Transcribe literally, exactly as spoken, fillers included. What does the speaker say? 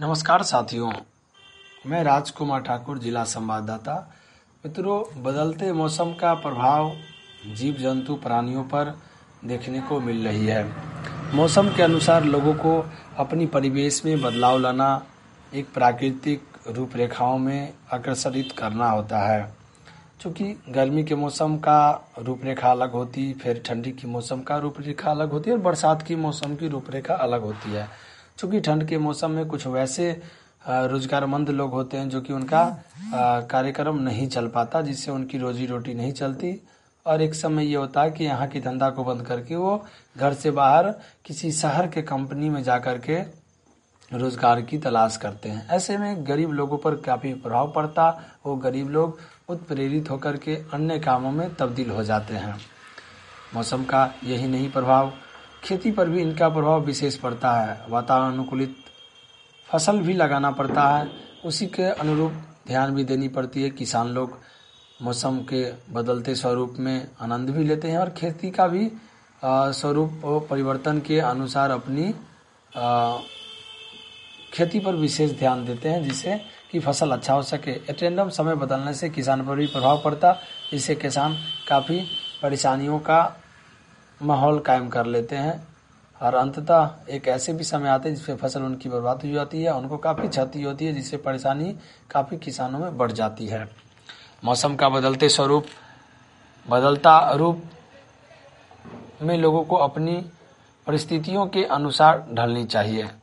नमस्कार साथियों, मैं राजकुमार ठाकुर, जिला संवाददाता। मित्रों, बदलते मौसम का प्रभाव जीव जंतु प्राणियों पर देखने को मिल रही है। मौसम के अनुसार लोगों को अपनी परिवेश में बदलाव लाना, एक प्राकृतिक रूपरेखाओं में आकर्षित करना होता है। चूँकि गर्मी के मौसम का रूपरेखा अलग होती, फिर ठंडी की मौसम का रूपरेखा अलग होती है और बरसात की मौसम की रूपरेखा अलग होती है। चूँकि ठंड के मौसम में कुछ वैसे रोजगारमंद लोग होते हैं जो कि उनका कार्यक्रम नहीं चल पाता, जिससे उनकी रोजी रोटी नहीं चलती, और एक समय ये होता है कि यहाँ की धंधा को बंद करके वो घर से बाहर किसी शहर के कंपनी में जा कर के रोजगार की तलाश करते हैं। ऐसे में गरीब लोगों पर काफ़ी प्रभाव पड़ता, वो गरीब लोग उत्प्रेरित होकर के अन्य कामों में तब्दील हो जाते हैं। मौसम का यही नहीं प्रभाव, खेती पर भी इनका प्रभाव विशेष पड़ता है। वातावरण अनुकूलित फसल भी लगाना पड़ता है, उसी के अनुरूप ध्यान भी देनी पड़ती है। किसान लोग मौसम के बदलते स्वरूप में आनंद भी लेते हैं और खेती का भी स्वरूप और परिवर्तन के अनुसार अपनी आ, खेती पर विशेष ध्यान देते हैं, जिससे कि फसल अच्छा हो सके। एटेंडम समय बदलने से किसान पर भी प्रभाव पड़ता, जिससे किसान काफ़ी परेशानियों का माहौल कायम कर लेते हैं और अंततः एक ऐसे भी समय आते हैं जिसमें फसल उनकी बर्बाद हो जाती है, उनको काफ़ी क्षति होती है, जिससे परेशानी काफ़ी किसानों में बढ़ जाती है। मौसम का बदलते स्वरूप, बदलता रूप में लोगों को अपनी परिस्थितियों के अनुसार ढलनी चाहिए।